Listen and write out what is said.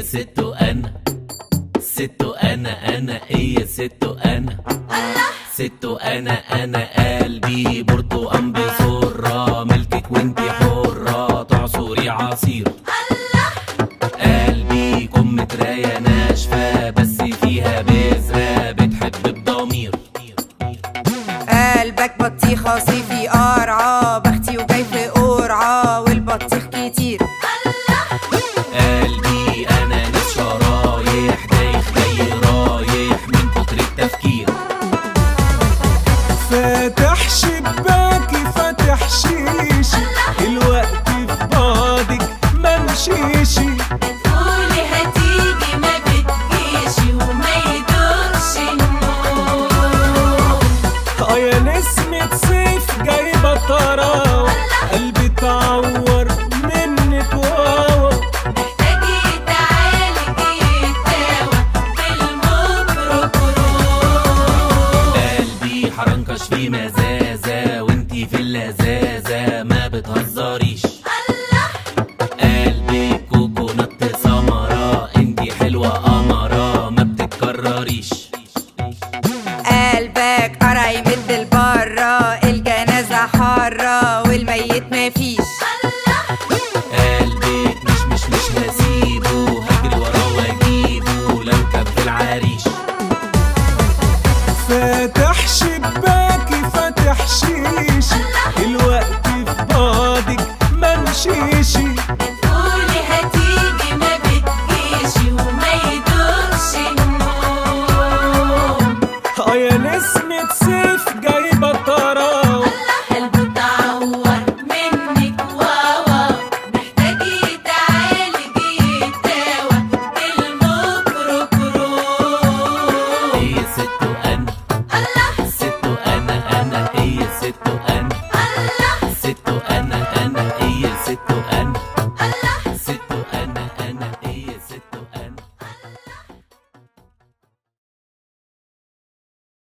ست انا ست انا ايه ست انا ست انا قلبي برتقان بسرة ملكك وانتي حرة تعصري عصير قلبي كم متراية ناشفة بس فيها بذرة بتحب بضمير قلبك بطيخة صيفي قرعة بختي وجاي في قرعة والبطيخ كتير قلبي انا ناس شرايح دايخ جاي رايح من كتر التفكير فاتح شباكي فاتح شيشي الوقت في بعضك ممشيشي بتقولي هتيجي ما بتجيشي وما يدوقش النور يا نسمة صيف جايبة طراوة قلبي اتعور منك واوا محتاج يتعالج يتداوى بالميكروكروم قلبي حرنكش في مزاج